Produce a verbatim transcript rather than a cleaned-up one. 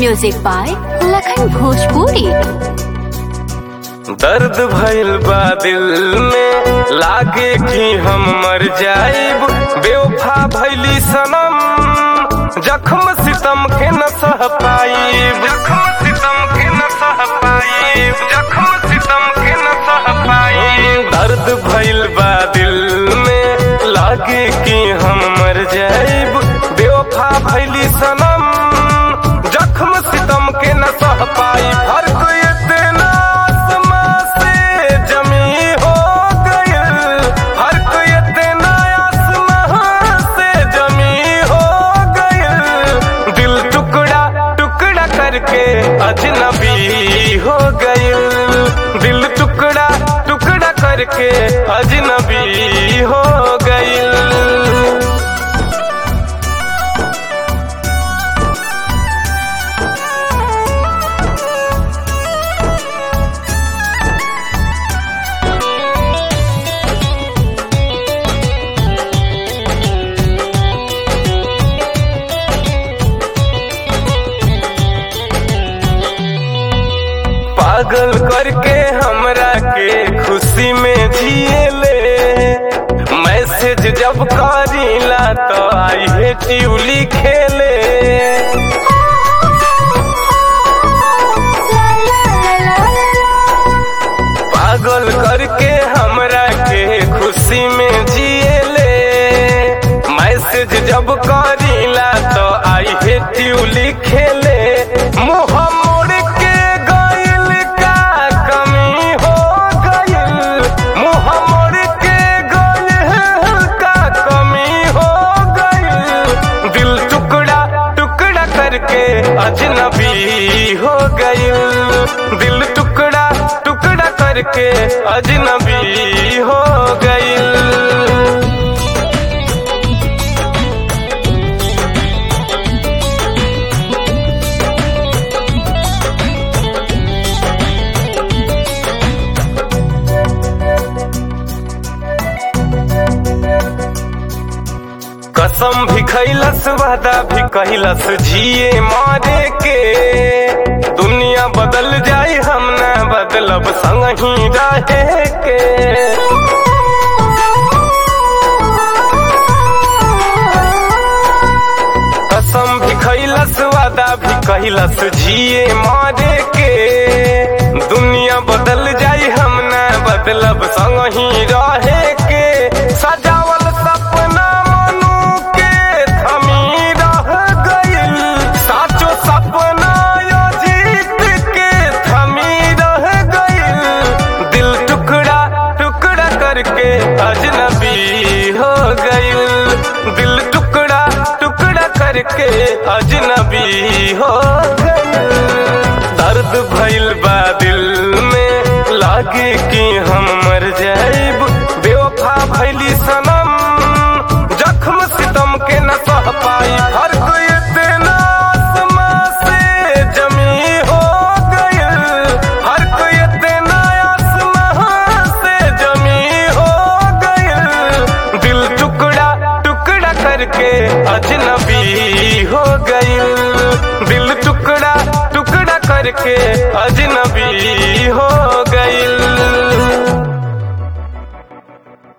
Music by Lakhan Bhojpuri. दर्द भइल बा दिल में, लागे कि हम मर जाइब। बेवफा भइली सनम, जख्म सितम के न सह पाइब। जख्म सितम के न सह पाइब। जख्म सितम के न सह पाइब। दर्द भइल बा दिल में, लागे कि हम मर जाइब। बेवफा भइली सनम, जख्म सितम के न सह पाइब। फर्क इतना आसमां से जमी हो गइल। फर्क इतना आसमां से जमी हो गइल। दिल टुकड़ा टुकड़ा करके अजनबी हो गइल। दिल टुकड़ा टुकड़ा करके अजनबी हो गइल। पागल करके हमरा के खुशी में जिए ले। मैसेज जब करीला तो आई हेट यू लिखेले। पागल करके हमरा के खुशी में जिए ले। मैसेज जब करीला तो आई हेट यू लिखेले। मुँह मोड़ के गइल का कमी हो गइल। मुँह मोड़ के गइल का कमी हो गइल। दिल टुकड़ा टुकड़ा करके अजनबी हो गइल। दिल टुकड़ा टुकड़ा करके अजनबी हो गइल। कसम भी खैलस, वादा भी कहलस, जिए मारे के। दुनिया बदल जाए हम न बदलब, संग ही रहे के। कसम भी खैलस, वादा भी कहलस, जिए मारे के। दुनिया बदल जाए हम न बदलब, संग ही रहे के। सजावल सपना करके अजनबी हो गइल। दिल टुकड़ा टुकड़ा करके अजनबी हो गइल। दर्द भइल बा दिल में, लागे कि हम मर जाइब। बेवफा भइली सनम, जख्म सितम के न सह पाई। फर्क इतना आसमां से जमी हो गइल। फर्क इतना आसमां से जमी हो गइल। दिल टुकड़ा टुकड़ा करके अजनबी हो गइल।